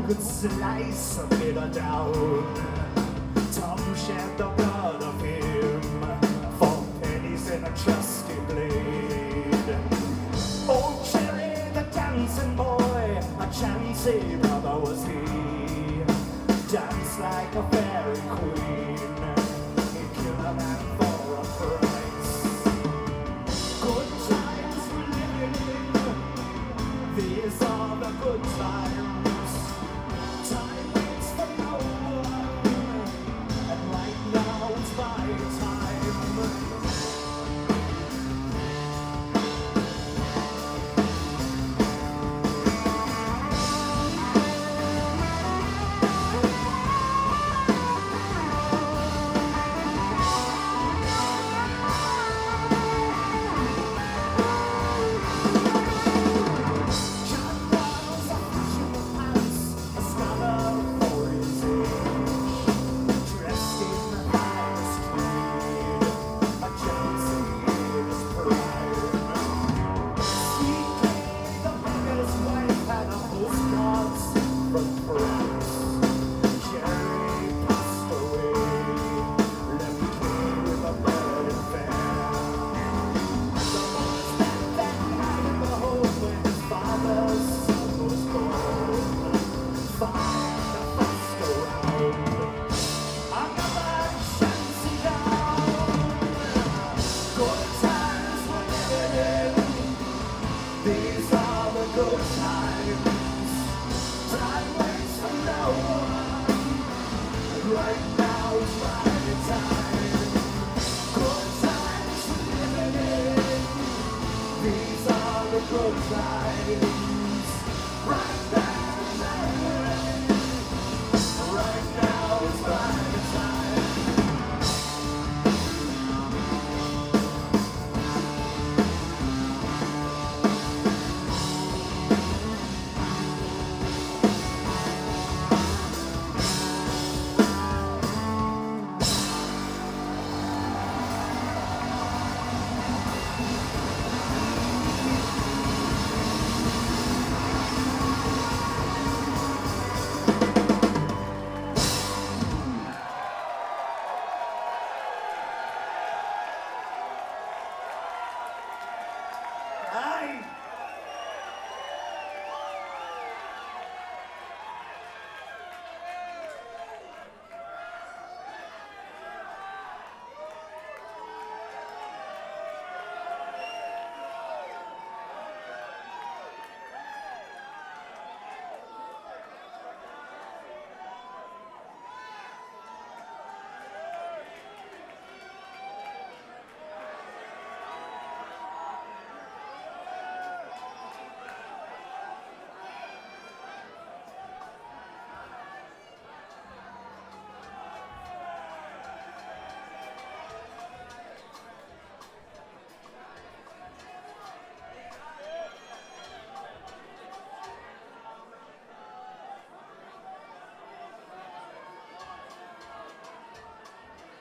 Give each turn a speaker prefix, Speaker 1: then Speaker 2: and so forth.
Speaker 1: could slice a bitter down. Tom shed the blood of him for pennies in a trusty blade. Old Cherry, the dancing boy, a chancy brother was he. Danced like a fairy queen, he'd kill a man for a price. Good times we're living in, these are the good times. Time waits for no one, and right now it's my time. These are the good times. Time waits for no one. Right now is my time. Good times we're living in. These are the good times.